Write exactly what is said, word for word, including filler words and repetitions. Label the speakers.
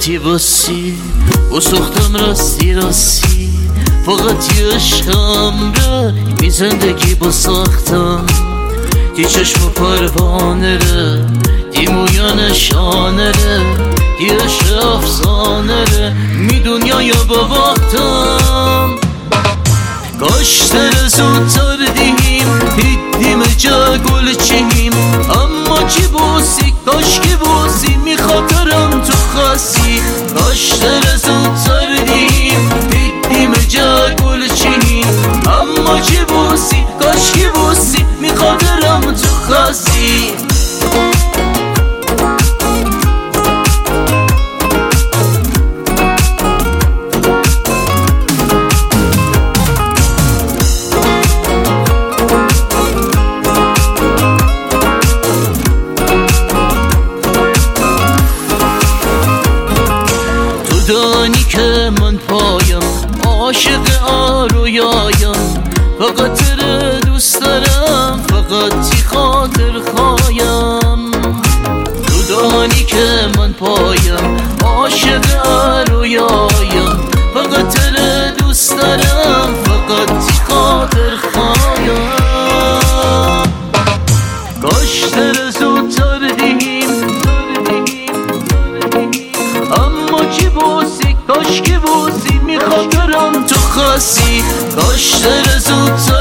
Speaker 1: گفتی باسی و سختم راستی راستی، فقط یه عشقم ره بی زندگی با ساختم. دی چشم و پروانه ره، دی مویا نشانه ره، دی عشق افسانه ره، می دنیا یا با وقتم. کاش تر زودتر دیم دیدیم جا گل چیم، اما چی بوسی کاش که بوسی می خاطرم تو خاصی. کاش تر زودتر دیم دیدیم جا گل چیم، اما چی بوسی کاش که بوسی می خاطرم تو خاصی. دانی که من پایم عاشق آرویایم، فقط تره دوست دارم فقط تی خاطر خوایم. تو دانی که من پایم عاشق آرویایم، فقط تره دوست دارم فقط تی خاطر خوایم. کاش تره زودتر دیم اما چی بوسی کاش که بوسی می خاطرم تو خاصی. کاش تر زودتر